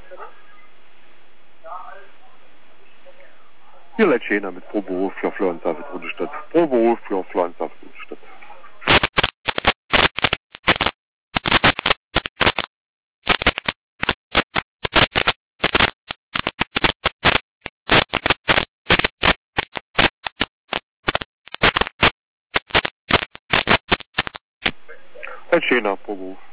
Hier leid schöner mit pro Beruf für Florenzhafen Rundestadt. Pro Beruf für Florenzhafen Rundestadt. Leid schöner pro Beruf.